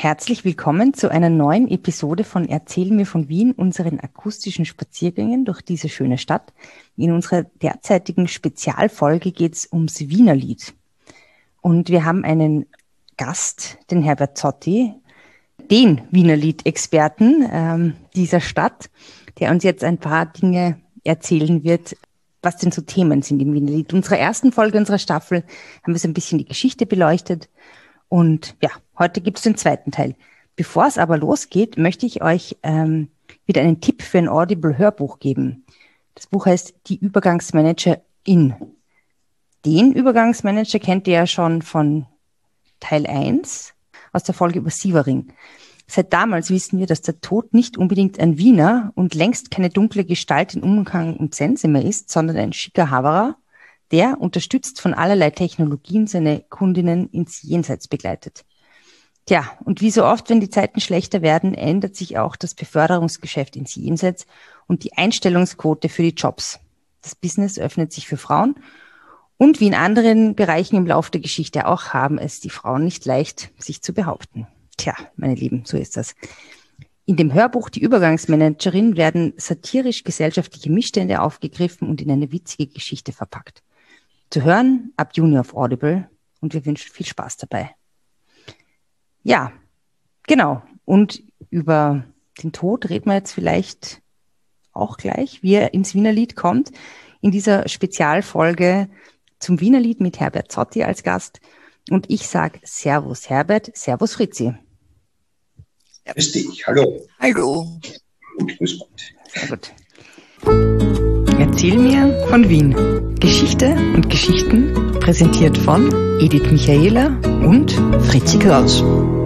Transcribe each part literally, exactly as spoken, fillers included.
Herzlich willkommen zu einer neuen Episode von Erzähl mir von Wien, unseren akustischen Spaziergängen durch diese schöne Stadt. In unserer derzeitigen Spezialfolge geht es ums Wienerlied. Und wir haben einen Gast, den Herbert Zotti, den Wienerlied-Experten ähm, dieser Stadt, der uns jetzt ein paar Dinge erzählen wird, was denn so Themen sind im Wienerlied. In unserer ersten Folge unserer Staffel haben wir so ein bisschen die Geschichte beleuchtet. Und ja, heute gibt es den zweiten Teil. Bevor es aber losgeht, möchte ich euch ähm, wieder einen Tipp für ein Audible-Hörbuch geben. Das Buch heißt Die Übergangsmanagerin. Den Übergangsmanager kennt ihr ja schon von Teil eins aus der Folge über Sievering. Seit damals wissen wir, dass der Tod nicht unbedingt ein Wiener und längst keine dunkle Gestalt in Umgang und Sense mehr ist, sondern ein schicker Haverer, der, unterstützt von allerlei Technologien, seine Kundinnen ins Jenseits begleitet. Tja, und wie so oft, wenn die Zeiten schlechter werden, ändert sich auch das Beförderungsgeschäft ins Jenseits und die Einstellungsquote für die Jobs. Das Business öffnet sich für Frauen und wie in anderen Bereichen im Laufe der Geschichte auch, haben es die Frauen nicht leicht, sich zu behaupten. Tja, meine Lieben, so ist das. In dem Hörbuch Die Übergangsmanagerin werden satirisch-gesellschaftliche Missstände aufgegriffen und in eine witzige Geschichte verpackt. Zu hören ab Juni auf Audible und wir wünschen viel Spaß dabei. Ja, genau. Und über den Tod reden wir jetzt vielleicht auch gleich, wie er ins Wienerlied kommt, in dieser Spezialfolge zum Wienerlied mit Herbert Zotti als Gast. Und ich sage Servus Herbert, Servus Fritzi. Grüß dich, hallo. Hallo. Gut, grüß Gott. Sehr gut. Erzähl mir von Wien. Geschichte und Geschichten präsentiert von Edith Michaela und Fritzi Kraus.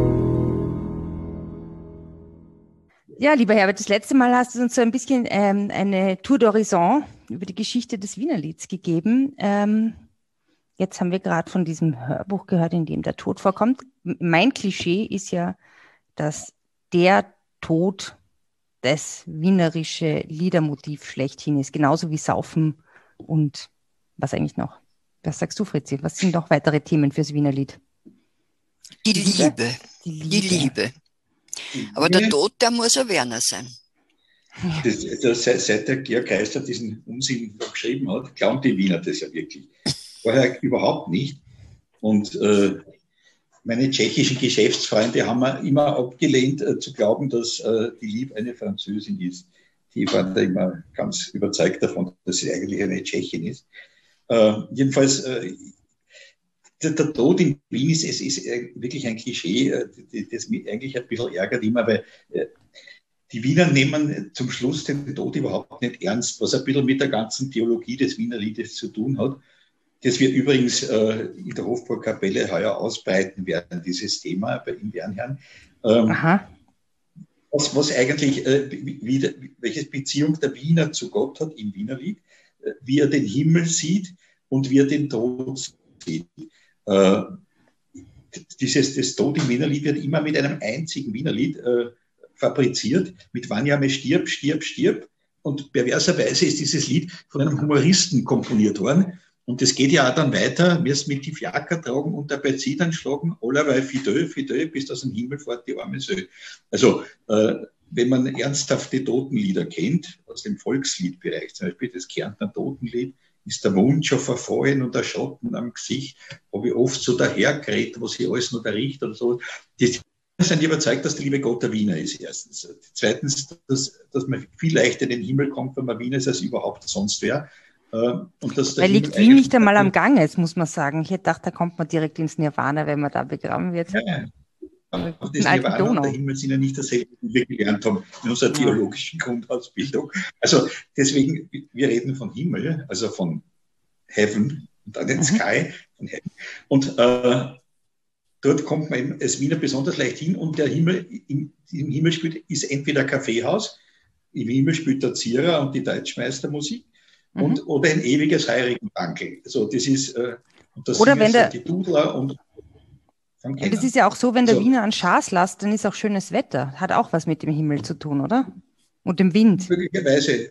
Ja, lieber Herbert, das letzte Mal hast du uns so ein bisschen ähm, eine Tour d'Horizon über die Geschichte des Wienerlieds gegeben. Ähm, jetzt haben wir gerade von diesem Hörbuch gehört, in dem der Tod vorkommt. Mein Klischee ist ja, dass der Tod das wienerische Liedermotiv schlechthin ist, genauso wie Saufen und was eigentlich noch? Was sagst du, Fritzi? Was sind noch weitere Themen fürs Wienerlied? Die Liebe. Die Liebe. Die Liebe. Aber der Tod, der muss ein Werner sein. Das, das, seit, seit der Georg Heister diesen Unsinn geschrieben hat, glauben die Wiener das ja wirklich. Vorher überhaupt nicht. Und äh, meine tschechischen Geschäftsfreunde haben mir immer abgelehnt, äh, zu glauben, dass äh, die Liebe eine Französin ist. Die waren da immer ganz überzeugt davon, dass sie eigentlich eine Tschechin ist. Äh, jedenfalls, äh, der, der Tod in Wien ist, es ist wirklich ein Klischee, äh, das mich eigentlich ein bisschen ärgert immer, weil äh, die Wiener nehmen zum Schluss den Tod überhaupt nicht ernst, was ein bisschen mit der ganzen Theologie des Wienerliedes zu tun hat. Das wir übrigens äh, in der Hofburgkapelle heuer ausbreiten werden, dieses Thema bei im Wernherrn. Ähm, Aha. Was, was eigentlich, äh, wie, welche Beziehung der Wiener zu Gott hat im Wienerlied, äh, wie er den Himmel sieht und wie er den Tod sieht. Äh, dieses, das Tod im Wienerlied wird immer mit einem einzigen Wienerlied äh, fabriziert, mit Wann ja me stirb, stirb, stirb. Und perverserweise ist dieses Lied von einem Humoristen komponiert worden. Und das geht ja auch dann weiter, wirst mit die Fiaker tragen und dabei Zitern schlagen, allerweil Fidel, Fidel, bis aus dem Himmel fort die arme Sö. Also, äh, wenn man ernsthafte Totenlieder kennt, aus dem Volksliedbereich, zum Beispiel das Kärntner Totenlied, ist der Mond schon verfallen und der Schatten am Gesicht, habe ich oft so dahergeredet, was ich alles noch da riecht oder so. Die sind überzeugt, dass der liebe Gott der Wiener ist, erstens. Zweitens, dass, dass man viel leichter in den Himmel kommt, wenn man Wiener ist, als überhaupt sonst wer. Und dass Weil liegt Wien nicht einmal am Gang ist, muss man sagen. Ich hätte gedacht, da kommt man direkt ins Nirvana, wenn man da begraben wird. Ja, ja. Aber das Nirvana und der Himmel sind ja nicht dasselbe, wie wir gelernt haben in unserer ja. theologischen Grundausbildung. Also deswegen, wir reden von Himmel, also von Heaven und dann den mhm. Sky. Von Heaven. Und äh, dort kommt man als Wiener besonders leicht hin und der Himmel, im, im Himmel spielt, ist entweder ein Kaffeehaus, im Himmel spielt der Zierer und die Deutschmeistermusik. Und, mhm. Oder ein ewiges Heirigenbankel. Also das ist, äh, und das oder wenn der, die Dudler und und das ist ja auch so, wenn der so. Wiener an Schaas lasst, dann ist auch schönes Wetter. Hat auch was mit dem Himmel zu tun, oder? Und dem Wind. Möglicherweise,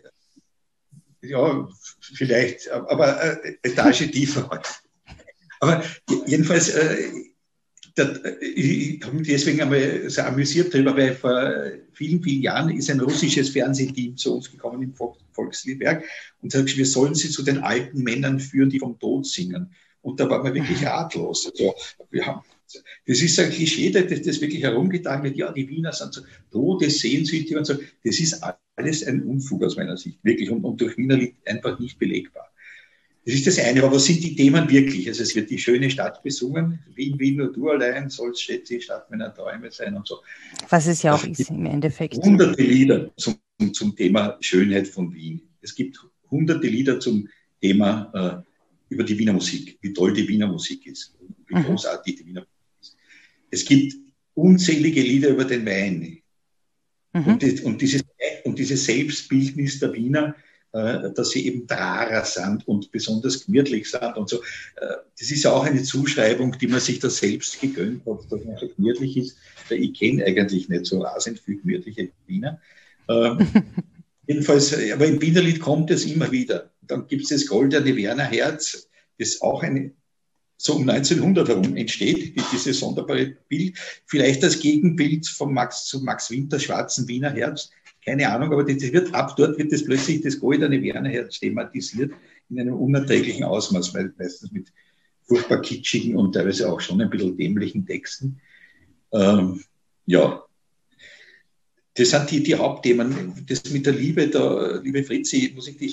ja, vielleicht, aber äh, Etage tiefer. Aber jedenfalls, äh, ich habe mich deswegen einmal so amüsiert darüber, weil vor vielen, vielen Jahren ist ein russisches Fernsehteam zu uns gekommen im Volksliedwerk und sagt, wir sollen sie zu den alten Männern führen, die vom Tod singen. Und da war man wirklich ratlos. Also, wir haben, das ist ein Klischee, dass das wirklich herumgetragen wird. Ja, die Wiener sind so todessehnsüchtig und so. Das ist alles ein Unfug aus meiner Sicht, wirklich. Und, und durch Wiener liegt einfach nicht belegbar. Das ist das eine, aber was sind die Themen wirklich? Also es wird die schöne Stadt besungen, Wien, Wien, nur du allein sollst stets die Stadt meiner Träume sein und so. Was es ja auch ist im Endeffekt. Hunderte Lieder zum, zum Thema Schönheit von Wien. Es gibt hunderte Lieder zum Thema äh, über die Wiener Musik, wie toll die Wiener Musik ist, wie mhm. großartig die Wiener Musik ist. Es gibt unzählige Lieder über den Wein. Mhm. Und, die, und, dieses, und dieses Selbstbildnis der Wiener, dass sie eben Drarer sind und besonders gemütlich sind und so. Das ist ja auch eine Zuschreibung, die man sich da selbst gegönnt hat, dass man so gemütlich ist. Ich kenne eigentlich nicht so rasend viel gemütliche Wiener. Ähm, jedenfalls, aber im Wienerlied kommt es immer wieder. Dann gibt es das goldene Wernerherz, das auch eine, so um neunzehnhundert herum entsteht, dieses sonderbare Bild. Vielleicht als Gegenbild von Max zu Max Winters schwarzen Wiener Herz. Keine Ahnung, aber das wird, ab dort wird das plötzlich das goldene Wernerherz thematisiert in einem unerträglichen Ausmaß, meistens mit furchtbar kitschigen und teilweise auch schon ein bisschen dämlichen Texten. Ähm, ja, das sind die, die Hauptthemen. Das mit der Liebe, da, liebe Fritzi, muss ich dich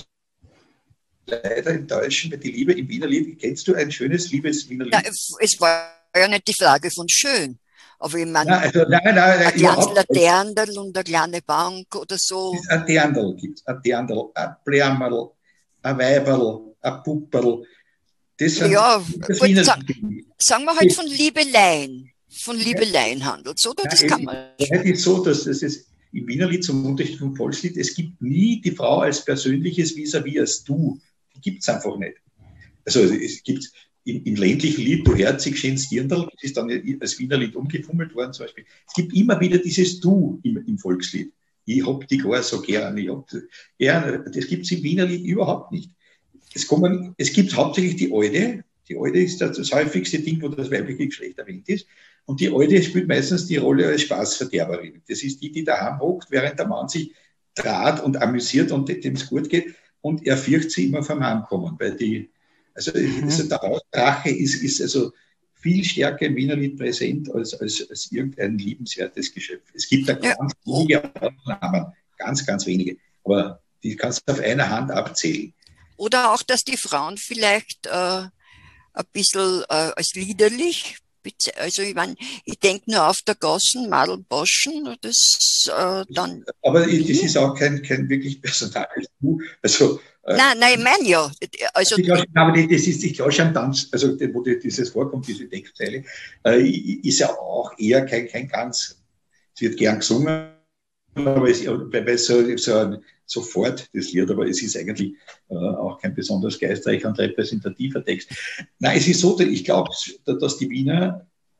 leider enttäuschen, weil die Liebe im Wienerlied, kennst du ein schönes Liebes-Wienerlied? Ja, es war ja nicht die Frage von schön. Aber ich meine, nein, also, nein, nein, nein, ein kleines Laterndl und eine kleine Bank oder so. Ein Terndl gibt es, ein Terndl, ein Blärmerl, ein Weiberl, ein Pupperl. Das sind ja, das gut, sag, sagen wir halt von Liebeleien. Von Liebeleien handelt es, oder? Nein, das kann man. Es ist so, dass das ist im Wienerlied zum Unterschied vom Volkslied, es gibt nie die Frau als persönliches Vis-à-vis als du. Die gibt es einfach nicht. Also es gibt Im, im ländlichen Lied, du herzig schönes Dirndl, das ist dann als Wienerlied umgefummelt worden zum Beispiel. Es gibt immer wieder dieses Du im, im Volkslied. Ich hab die gar so gern, ich hab gern. Das gibt es im Wienerlied überhaupt nicht. Es, kommen, es gibt hauptsächlich die Alte. Die Alte ist das, das häufigste Ding, wo das weibliche Geschlecht erwähnt ist. Und die Alte spielt meistens die Rolle als Spaßverderberin. Das ist die, die daheim hockt, während der Mann sich trat und amüsiert und dem es gut geht. Und er fürchtet sie immer vom Heimkommen, weil die Also, mhm. also der Rache ist, ist also viel stärker im Wienerlied präsent als, als, als irgendein liebenswertes Geschöpf. Es gibt da ganz wenige Ausnahmen, ganz, ganz wenige. Aber die kannst du auf einer Hand abzählen. Oder auch, dass die Frauen vielleicht äh, ein bisschen äh, als liederlich, also ich meine, ich denke nur auf der Gassen, Madel Boschen, das äh, dann... Aber das ist auch kein, kein wirklich personales Du. Also, Nein, nein, ich meine ja. Also, ich glaube, aber das ist, ich glaube schon Tanz, also wo dieses vorkommt, diese Textzeile, äh, ist ja auch eher kein, kein ganz, es wird gern gesungen, aber es ist so, so ein, sofort das Lied, aber es ist eigentlich äh, auch kein besonders geistreicher und repräsentativer Text. Nein, es ist so, ich glaube, dass die Wiener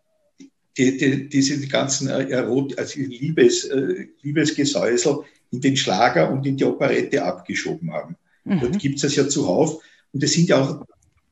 die, die, diese die ganzen Erot, also Liebes, äh, Liebesgesäusel in den Schlager und in die Operette abgeschoben haben. Mhm. Dort gibt es ja zuhauf. Und es sind ja auch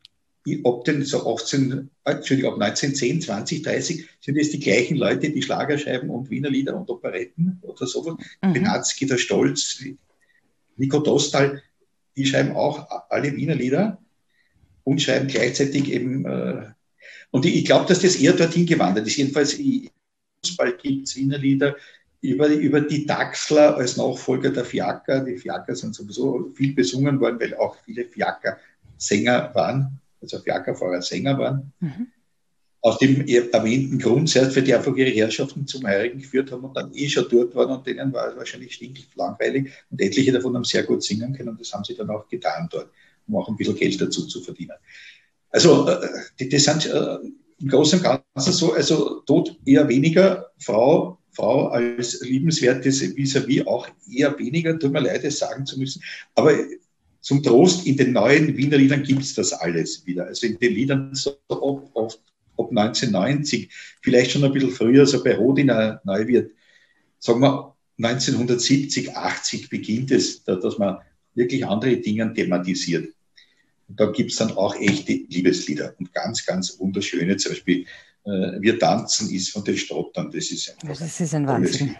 ab den so achtzehn, Entschuldigung, ab neunzehnhundertzehn, zwanzig, dreißig sind es die gleichen Leute, die Schlagerscheiben und Wienerlieder und Operetten oder sowas. Mhm. Benatzky, der Stolz, Nico Dostal, die schreiben auch alle Wienerlieder und schreiben gleichzeitig eben, äh, und ich, ich glaube, dass das eher dorthin gewandert ist. Jedenfalls, im Fußball gibt es Wienerlieder über, über die Daxler als Nachfolger der Fiaker. Die Fiaker sind sowieso viel besungen worden, weil auch viele Fiaker Sänger waren, also Fiakerfahrer Sänger waren. Mhm. Aus dem erwähnten Grund, zuerst, weil die einfach ihre Herrschaften zum Heirigen geführt haben und dann eh schon dort waren und denen war es wahrscheinlich stinklangweilig und etliche davon haben sehr gut singen können und das haben sie dann auch getan dort, um auch ein bisschen Geld dazu zu verdienen. Also die, die sind äh, im Großen und Ganzen so, also Tod eher weniger, Frau, Frau als liebenswertes Vis-à-vis auch eher weniger, tut mir leid, es sagen zu müssen, aber zum Trost, in den neuen Wiener Liedern gibt es das alles wieder. Also in den Liedern so oft, oft ab neunzehnhundertneunzig, vielleicht schon ein bisschen früher, so bei Rodiner Neuwirth, sagen wir neunzehnhundertsiebzig, achtzig beginnt es, dass man wirklich andere Dinge thematisiert. Und da gibt es dann auch echte Liebeslieder und ganz, ganz wunderschöne, zum Beispiel äh, Wir tanzen ist von den Stottern. Das ist ein, das ist ein Wahnsinn.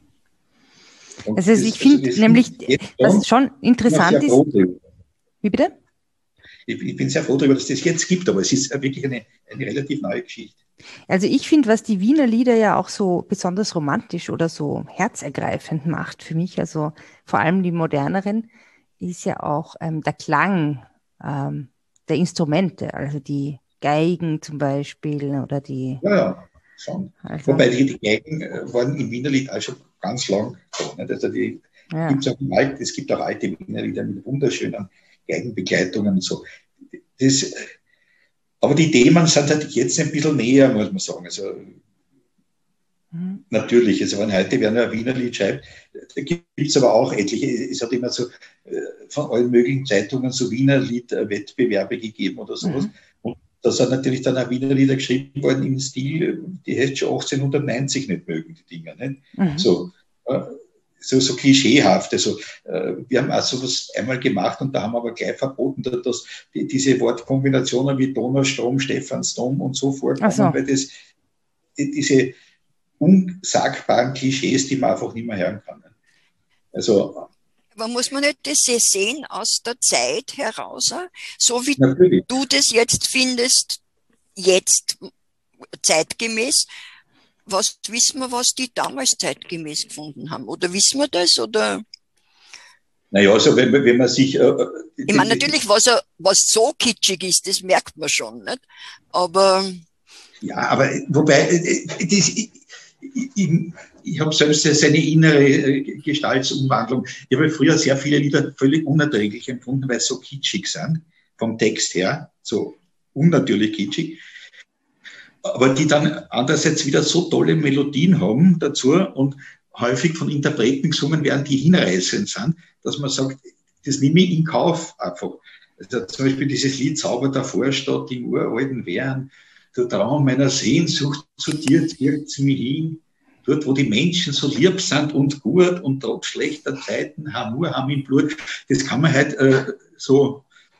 Und also das, ich finde also nämlich, was schon, schon interessant ist. Wie bitte? Ich, ich bin sehr froh darüber, dass das jetzt gibt, aber es ist wirklich eine, eine relativ neue Geschichte. Also ich finde, was die Wiener Lieder ja auch so besonders romantisch oder so herzergreifend macht für mich, also vor allem die moderneren, ist ja auch ähm, der Klang ähm, der Instrumente, also die Geigen zum Beispiel oder die... Ja, ja, schon. Also, Wobei die, die Geigen waren im Wienerlied auch schon ganz lang. Also die ja. gibt's auch im Alt, es gibt auch alte Wienerlieder mit wunderschönen Geigenbegleitungen und so. Das, aber die Themen sind halt jetzt ein bisschen näher, muss man sagen. Also mhm. natürlich, also wenn heute wer ein Wienerlied schreibt, da gibt es aber auch etliche. Es hat immer so äh, von allen möglichen Zeitungen so Wienerlied-Wettbewerbe gegeben oder sowas. Mhm. Und da sind natürlich dann auch Wienerlieder geschrieben worden im Stil, die hätte schon achtzehnhundertneunzig nicht mögen, die Dinger. Nicht? Mhm. So, äh, so, so klischeehaft. Also, äh, wir haben auch sowas einmal gemacht und da haben wir aber gleich verboten, dass die, diese Wortkombinationen wie Donaustrom, Stephansdom und so vorkommen, so. Weil das die, diese unsagbaren Klischees, die man einfach nicht mehr hören kann. Also, aber muss man nicht das sehen aus der Zeit heraus, so wie natürlich. Du das jetzt findest, jetzt zeitgemäß? Was wissen wir, was die damals zeitgemäß gefunden haben? Oder wissen wir das? Oder? Naja, also wenn, wenn man sich... Äh, ich meine, natürlich, was, was so kitschig ist, das merkt man schon, nicht? Aber... Ja, aber wobei, das, ich, ich, ich habe selbst seine innere Gestaltsumwandlung. Ich habe früher sehr viele Lieder völlig unerträglich empfunden, weil sie so kitschig sind, vom Text her, so unnatürlich kitschig. Aber die dann andererseits wieder so tolle Melodien haben dazu und häufig von Interpreten gesungen werden, die hinreißend sind, dass man sagt, das nehme ich in Kauf einfach. Also zum Beispiel dieses Lied Zauber der Vorstadt im uralten Wehren, der Traum meiner Sehnsucht zu dir zirkt mich hin, dort wo die Menschen so lieb sind und gut und trotz schlechter Zeiten Hamur haben im Blut. Das kann man halt äh, so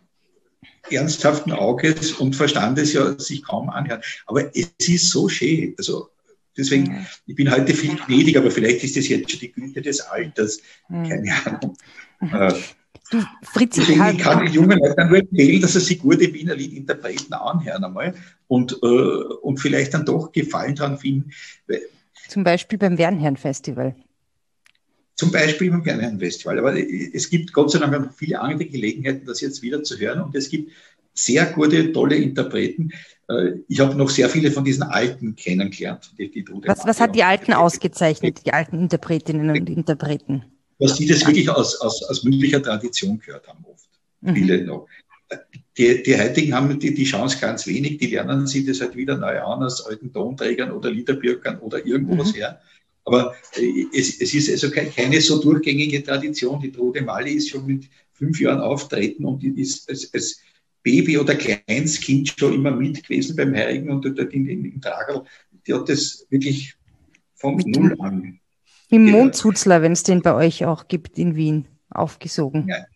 ernsthaften Auges und Verstandes ja sich kaum anhören. Aber es ist so schön. Also deswegen, mhm. ich bin heute viel gnädig, aber vielleicht ist das jetzt schon die Güte des Alters. Mhm. Keine Ahnung. Mhm. Du, Fritzi, deswegen, ich kann den jungen Leuten nur empfehlen, dass sie sich gute Wiener Liedinterpreten anhören einmal und, äh, und vielleicht dann doch Gefallen dran finden. Zum Beispiel beim Wernherrn-Festival. Zum Beispiel beim Wernherrn-Festival. Aber es gibt Gott sei Dank viele andere Gelegenheiten, das jetzt wieder zu hören. Und es gibt sehr gute, tolle Interpreten. Ich habe noch sehr viele von diesen Alten kennengelernt. Die, die was, was hat die Alten ausgezeichnet, die alten Interpretinnen und Interpreten? Dass die das wirklich aus, aus, aus mündlicher Tradition gehört haben, oft. Mhm. Viele noch. Die, die heutigen haben die, die Chance ganz wenig. Die lernen sich das halt wieder neu an aus alten Tonträgern oder Liederbürgern oder irgendwo was mhm. her. Aber es, es ist also keine so durchgängige Tradition. Die Trude Mali ist schon mit fünf Jahren auftreten und die ist als, als Baby oder Kleinstkind schon immer mit gewesen beim Heiligen und dort in, in, in Tragerl. Die hat das wirklich von mit null an. Im Mondzuzler, wenn es den bei euch auch gibt in Wien, aufgesogen. Ja,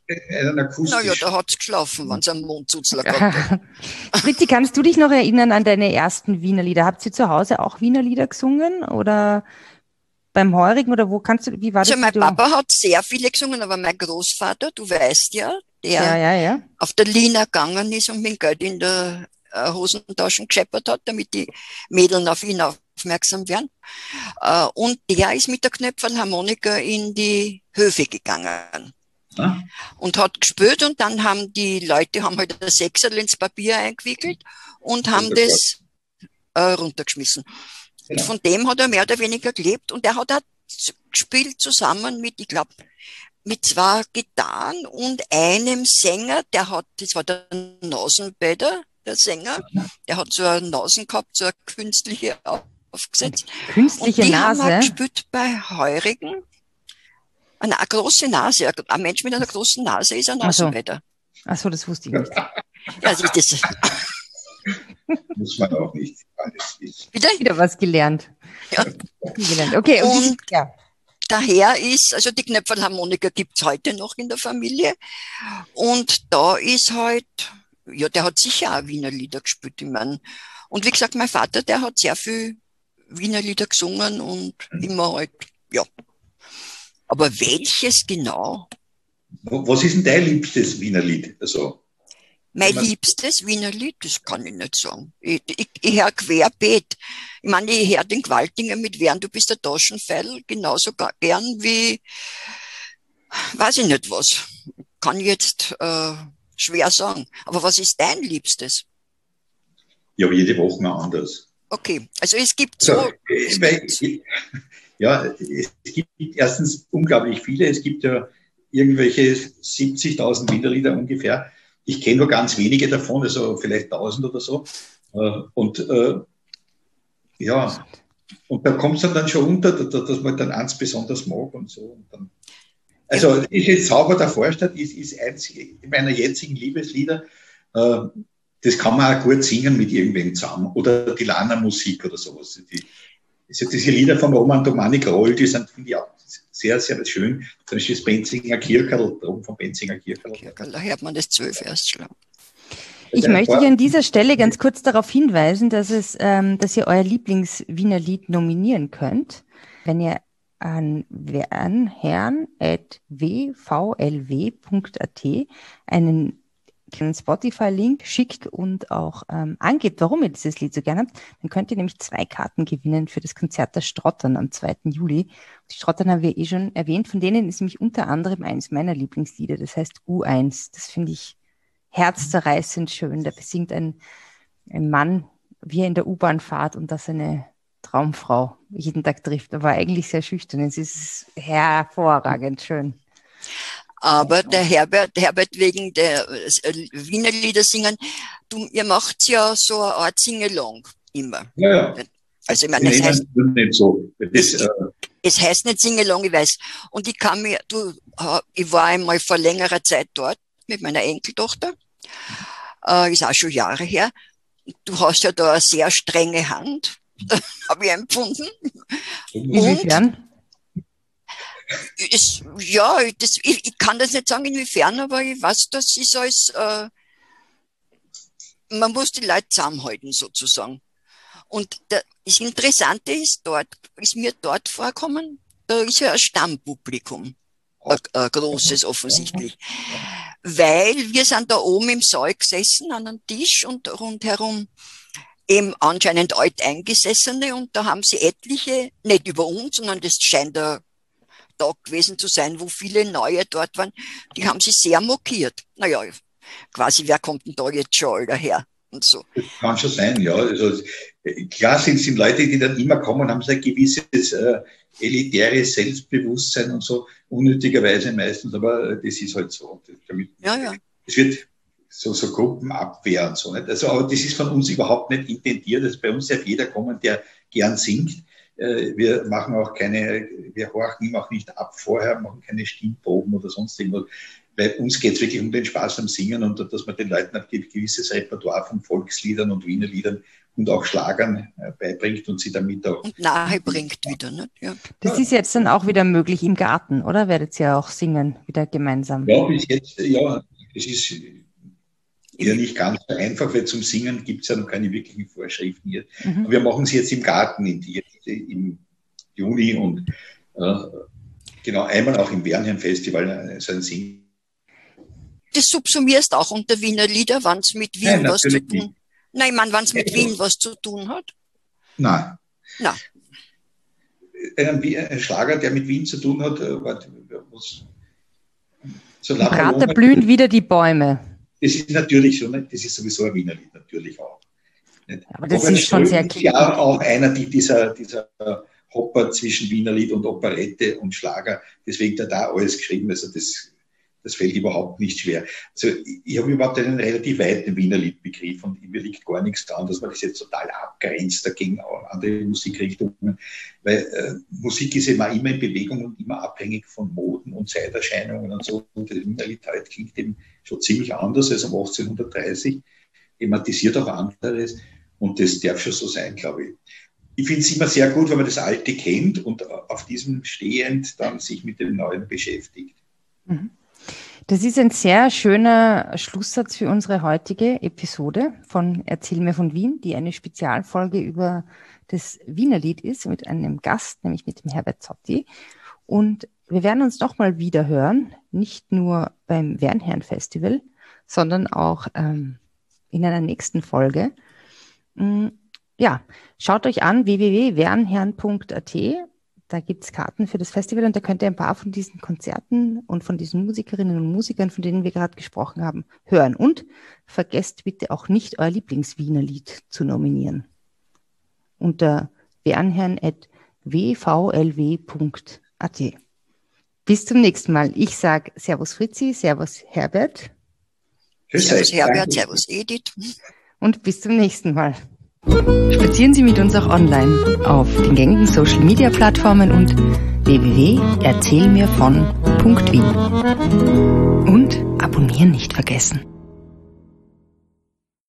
naja, da hat es geschlafen, wenn es einen Mondzuzler gab. Fritzi, kannst du dich noch erinnern an deine ersten Wiener Lieder? Habt ihr zu Hause auch Wiener Lieder gesungen oder beim Heurigen oder wo kannst du, wie war das? Also mein Papa hat sehr viele gesungen, aber mein Großvater, du weißt ja, der ja, ja, ja. auf der Lina gegangen ist und mit Geld in der äh, Hosentaschen gescheppert hat, damit die Mädeln auf ihn aufmerksam werden. Äh, und der ist mit der Knöpfelharmonika in die Höfe gegangen. Ah. Und hat gespielt und dann haben die Leute haben halt ein Sechserl ins Papier eingewickelt und haben das äh, runtergeschmissen. Ja. Von dem hat er mehr oder weniger gelebt und er hat auch gespielt zusammen mit, ich glaube, mit zwei Gitarren und einem Sänger, der hat, das war der Nasenbäder, der Sänger, der hat so eine Nasen gehabt, so eine künstliche aufgesetzt. Künstliche und die Nase? haben auch gespielt bei Heurigen. Eine, eine große Nase, ein Mensch mit einer großen Nase ist ein Nasenbäder. Ach so, das wusste ich nicht. Ja, das ist das. Muss man auch nicht alles wissen. Wieder? Wieder was gelernt. Ja. gelernt. Okay, und, und die, ja. daher ist, also die Knöpfelharmonika gibt es heute noch in der Familie. Und da ist halt, ja, der hat sicher auch Wiener Lieder gespielt, ich meine. Und wie gesagt, mein Vater, der hat sehr viel Wiener Lieder gesungen und immer halt, ja. Aber welches genau? Was ist denn dein liebstes Wiener Lied? Also, Mein liebstes Wiener Lied, das kann ich nicht sagen. Ich, ich, ich höre querbeet. Ich meine, ich höre den Gewaltinger mit Während du bist der Taschenfeil genauso gern wie, weiß ich nicht was. Kann ich jetzt äh, schwer sagen. Aber was ist dein Liebstes? Ja, jede Woche noch anders. Okay, also es gibt so... So, es weil, gibt, ja, es gibt erstens unglaublich viele. Es gibt ja irgendwelche siebzigtausend Wiener Lieder ungefähr. Ich kenne nur ganz wenige davon, also vielleicht tausend oder so. Und äh, ja, und da kommt es dann, dann schon unter, dass man dann eins besonders mag und so. Und dann, also ich jetzt Zauber der Vorstadt ist, ist eins meiner jetzigen Liebeslieder. Äh, das kann man auch gut singen mit irgendwem zusammen. Oder die Lana Musik oder sowas. Die, also diese Lieder von Roman Domani Groll, die sind, finde ich, auch sehr, sehr schön. Zum Beispiel das Benzinger Kircherl, oben vom Benzinger Kircherl. Da hört man das zwölf erst schon. Ich möchte dich an dieser Stelle ganz kurz darauf hinweisen, dass, es, ähm, dass ihr euer Lieblings-Wiener Lied nominieren könnt. Wenn ihr an herrn at w v l w punkt a t einen einen Spotify-Link schickt und auch ähm, angebt, warum ihr dieses Lied so gerne habt, dann könnt ihr nämlich zwei Karten gewinnen für das Konzert der Strottern am zweiten Juli. Die Strottern haben wir eh schon erwähnt, von denen ist nämlich unter anderem eines meiner Lieblingslieder, das heißt U eins. Das finde ich herzzerreißend schön. Da besingt ein, ein Mann, wie er in der U-Bahn fährt und dass seine Traumfrau jeden Tag trifft, aber eigentlich sehr schüchtern. Es ist hervorragend schön. Aber der Herbert, Herbert wegen der äh, Wiener Lieder singen, du, ihr macht ja so eine Art Singalong immer. Ja, ja. Also ich meine, es heißt nicht so. Das, es, äh, es heißt nicht Singalong, ich weiß. Und ich kann mir, du, ich war einmal vor längerer Zeit dort mit meiner Enkeltochter, äh, ist auch schon Jahre her. Du hast ja da eine sehr strenge Hand, habe ich empfunden. Inwiefern? Es, ja, das, ich, ich kann das nicht sagen, inwiefern, aber ich weiß, das ist als, äh, man muss die Leute zusammenhalten, sozusagen. Und der, das Interessante ist dort, ist mir dort vorkommen, da ist ja ein Stammpublikum, ein, ein großes offensichtlich. Weil wir sind da oben im Saal gesessen an einem Tisch und rundherum eben anscheinend Alteingesessene und da haben sie etliche, nicht über uns, sondern das scheint der Tag gewesen zu sein, wo viele Neue dort waren, die haben sich sehr mokiert. Naja, quasi, wer kommt denn da jetzt schon alle her? Und so. Das kann schon sein, ja. Also, klar sind es Leute, die dann immer kommen und haben so ein gewisses äh, elitäres Selbstbewusstsein und so, unnötigerweise meistens, aber das ist halt so. Damit, ja, ja. Es wird so, so Gruppenabwehr und so. Nicht? Also, aber das ist von uns überhaupt nicht intendiert. Also bei uns darf jeder kommen, der gern singt. Wir machen auch keine, wir horchen ihm auch nicht ab vorher, machen keine Stimmproben oder sonst irgendwas. Bei uns geht es wirklich um den Spaß am Singen und dass man den Leuten ein gewisses Repertoire von Volksliedern und Wiener Liedern und auch Schlagern beibringt und sie damit auch... Und nahe bringt wieder, ne? Ja. Das ist jetzt dann auch wieder möglich im Garten, oder? Werdet ihr auch singen, wieder gemeinsam? Ja, bis jetzt, ja, es ist ja nicht ganz so einfach, weil zum Singen gibt es ja noch keine wirklichen Vorschriften hier. Mhm. Aber wir machen es jetzt im Garten in die, im Juni und äh, genau einmal auch im Wernheim-Festival so ein Singen. Das subsumierst auch unter Wiener Lieder, wann es mit Wien Nein, was zu tun nicht. Nein, ich meine, wann es mit ja. Wien was zu tun hat? Nein. Nein. Ein, ein Schlager, der mit Wien zu tun hat, was so Im Prater blühen wieder die Bäume. Das ist natürlich so, das ist sowieso ein Wiener Lied, natürlich auch. Aber das ist schon sehr ist ja auch einer dieser, dieser Hopper zwischen Wiener Lied und Operette und Schlager. Deswegen hat er da alles geschrieben. Also das, das fällt überhaupt nicht schwer. Also ich habe überhaupt einen relativ weiten Wiener Liedbegriff und mir liegt gar nichts daran, dass man das jetzt total abgrenzt dagegen andere Musikrichtungen. Weil äh, Musik ist immer, immer in Bewegung und immer abhängig von Moden und Zeiterscheinungen und so. Und das Wiener Lied heute klingt eben schon ziemlich anders als um achtzehnhundertdreißig. Thematisiert auch anderes. Und das darf schon so sein, glaube ich. Ich finde es immer sehr gut, wenn man das Alte kennt und auf diesem stehend dann sich mit dem Neuen beschäftigt. Das ist ein sehr schöner Schlusssatz für unsere heutige Episode von Erzähl mir von Wien, die eine Spezialfolge über das Wienerlied ist, mit einem Gast, nämlich mit dem Herbert Zotti. Und wir werden uns nochmal wieder hören, nicht nur beim Wernherrn-Festival, sondern auch ähm, in einer nächsten Folge. Ja, schaut euch an w w w punkt wernherrn punkt a t. Da gibt es Karten für das Festival und da könnt ihr ein paar von diesen Konzerten und von diesen Musikerinnen und Musikern, von denen wir gerade gesprochen haben, hören. Und vergesst bitte auch nicht, euer Lieblings-Wiener-Lied zu nominieren. Unter wernherrn at w v l w punkt a t. Bis zum nächsten Mal. Ich sage Servus Fritzi, Servus Herbert. Tschüss, servus Herbert, Servus Edith. Und bis zum nächsten Mal. Spazieren Sie mit uns auch online auf den gängigen Social-Media-Plattformen und w w w punkt erzählmirvon punkt wien. Und abonnieren nicht vergessen.